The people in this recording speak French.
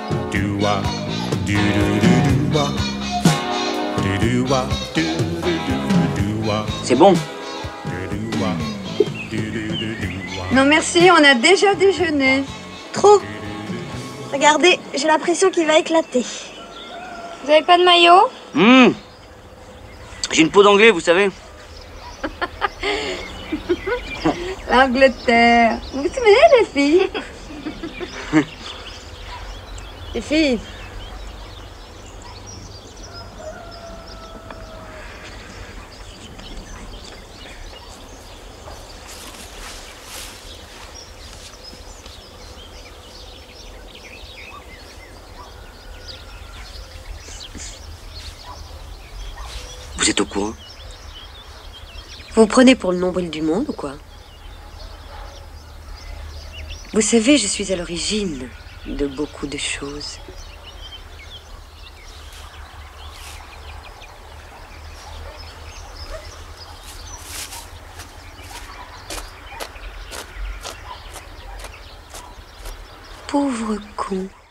Do-wah, do-do-do-do-wah. Do-do-wah, do-do-do-do-wah. C'est bon. Do-do-wah, do-do-do-do-wah. Non merci, on a déjà déjeuné. Trop. Regardez, j'ai l'impression qu'il va éclater. Vous avez pas de maillot? J'ai une peau d'anglais, vous savez. L'Angleterre. Vous vous souvenez, les filles? Les filles. Vous êtes au courant? Vous vous prenez pour le nombril du monde ou quoi? Vous savez, je suis à l'origine de beaucoup de choses. Pauvre con.